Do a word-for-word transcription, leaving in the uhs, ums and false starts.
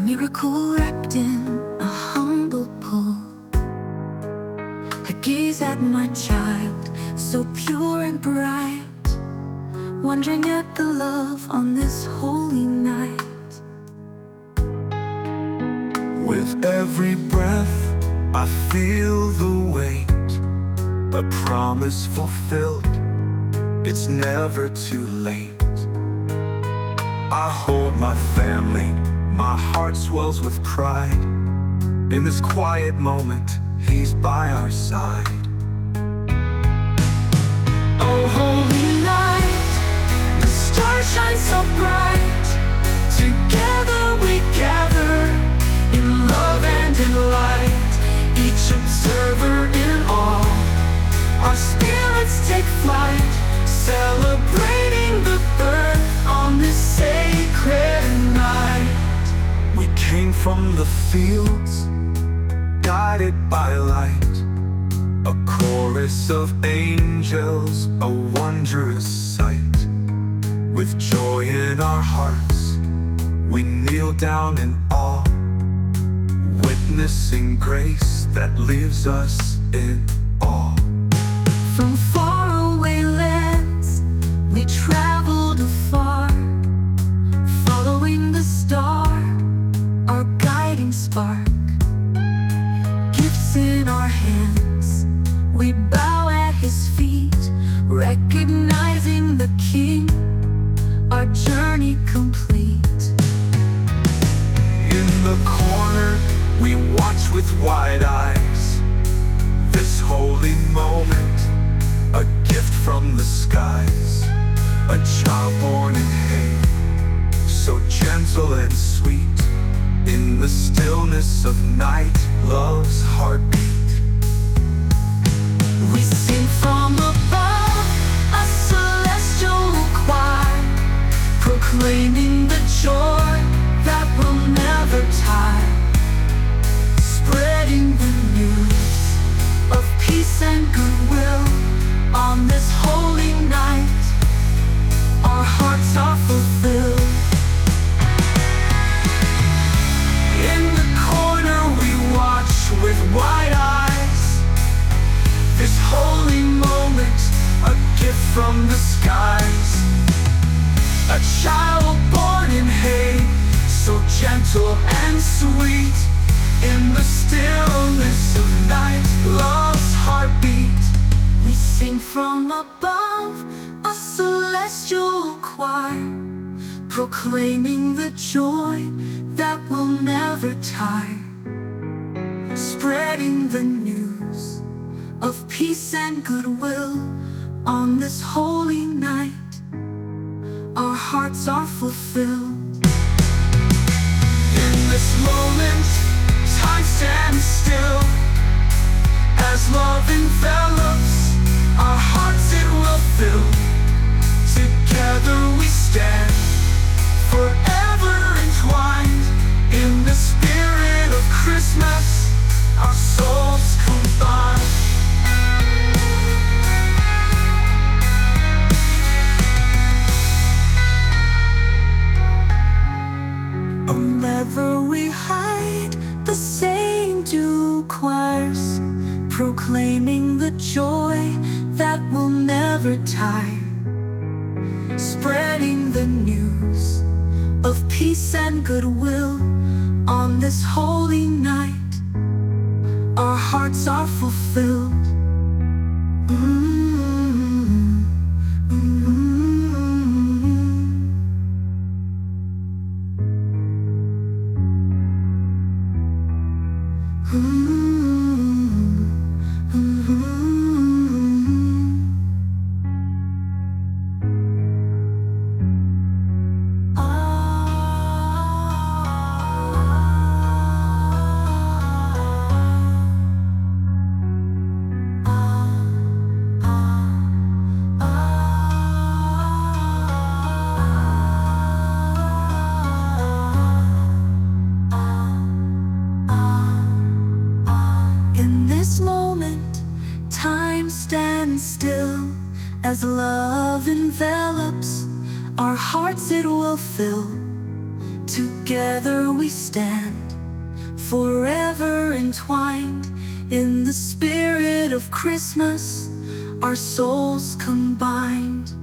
miracle wrapped in a humble pull. I gaze at my child, so pure and bright, wondering at the love on this holy night. With every breath, I feel the weight, a promise fulfilled, it's never too late. I hold my family, my heart swells with pride. In this quiet moment, He's by our side. Oh, holy night, the stars shine so bright. Together we gather in love and in light, each observer in awe. Our spirits take flight, celebrating the birth on this sacred night. We came from the fields, guided by light, a chorus of angels, a wondrous sight. With joy in our hearts, we kneel down in awe, witnessing grace that leaves us in awe. From faraway lands, we traveled afar, following the star, our guiding spark. Gifts in our hands, we bow at His feet, recognizing the King, our journey complete. In the corner, we watch with wide eyes, this holy moment, a gift from the skies. A child born in hay, so gentle and sweet, in the stillness of night, love's heartbeat. We sing from above, a celestial choir, proclaiming the joy that will never tire, spreading the news of peace and goodwill on this holy night. Our hearts are fulfilled. In the corner we watch with wide eyes, this holy moment, a gift from the skies. A child born in hay, so gentle and sweet, in the stillness of night, love's heartbeat. We sing from above, a celestial choir, proclaiming the joy that will never tire, spreading the news of peace and goodwill on this holy night. Our hearts are fulfilled. In this moment, time stands still, as love envelops our hearts, it will fill. Together we stand, forever entwined, in the spirit of Christmas, our souls combine. Wherever we hide, the same do choirs, proclaiming the joy that will never tire, spreading the news of peace and goodwill on this holy night. Our hearts are fulfilled. Mm-hmm. Mm-hmm. Still, as love envelops our hearts, it will fill. Together we stand, forever entwined in the spirit of Christmas, our souls combined.